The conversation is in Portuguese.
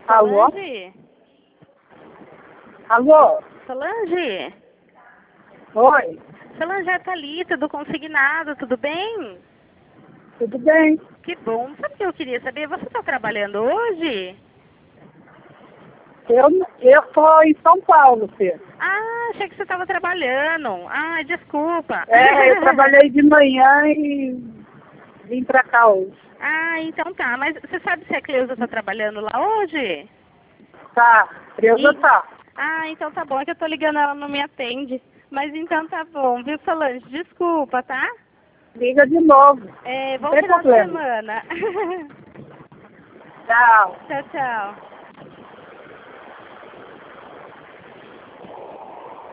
Alô? Solange? Alô? Solange? Oi, Solange, é a Thalita do Consignado, tudo bem? tudo bem? Que bom. Sabe o que eu queria saber? Você está trabalhando hoje? Eu tô em São Paulo, Pedro. Ah, achei que você estava trabalhando. Ah, desculpa. É, eu trabalhei de manhã e vim pra cá hoje. Ah, então tá. Mas você sabe se a Cleusa está trabalhando lá hoje? Tá, Creuza E- tá. Ah, então tá bom, é que eu tô ligando, ela não me atende. Mas então tá bom, viu, Solange? Desculpa, tá? Liga de novo. É, Não bom tem final de problema. semana. Tchau. Tchau, tchau.